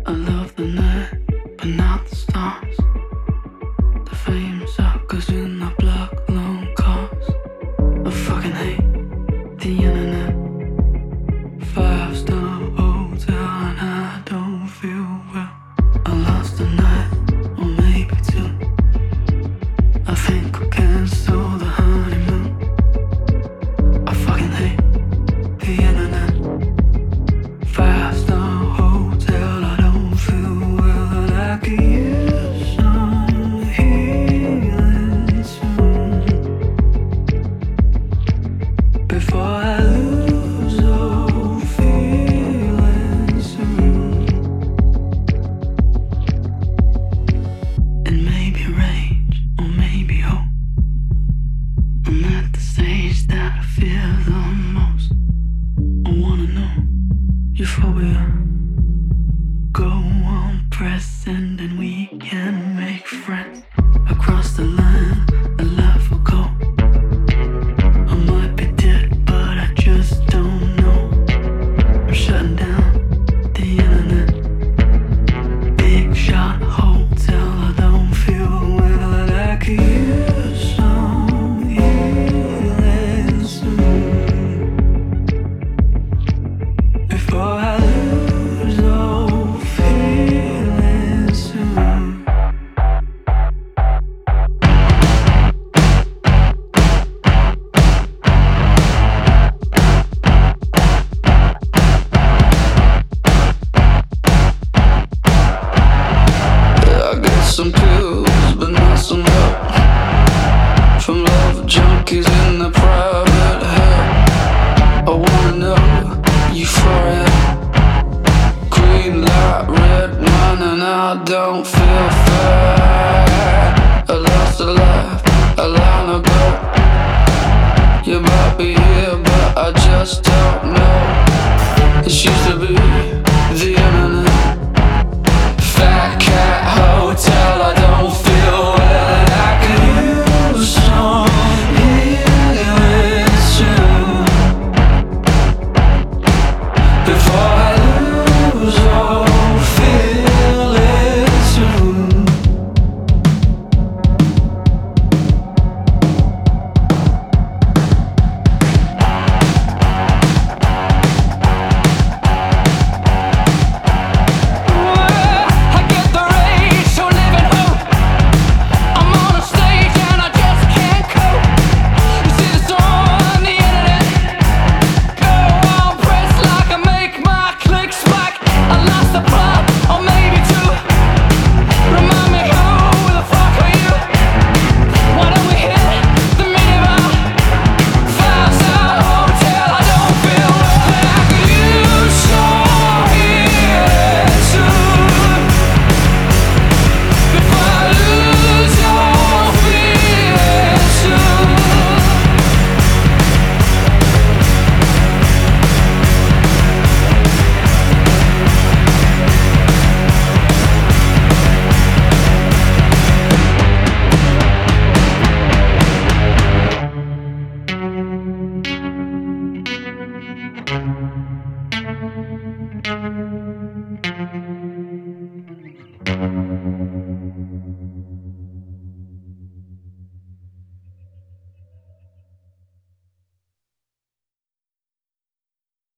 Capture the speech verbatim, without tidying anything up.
I love the night, but not the stars. The fame suckers in the black long cars. I fucking hate the internet. Five star hotel and I don't feel well. I lost a night, or maybe two. I think I'll cancel the honeymoon. I fucking hate the internet. Five star hotel, I don't feel well. I could use some healing soon before I lose all feeling soon. And maybe rage or maybe hope. I'm at the stage that I fear the most. I wanna know euphoria. Go on, press send and we can make friends. Across the line, a life will go. I might be dead, but I just don't know. I'm shutting down the internet. Big shot hotel, I don't feel well. And I could use some healing soon before I lose all feeling soon. I got some pills, but not some help from love junkies in the private hell. I wanna know euphoria. Green light, red wine, and I don't feel fair. I lost a life a long ago. You might be here, but I just don't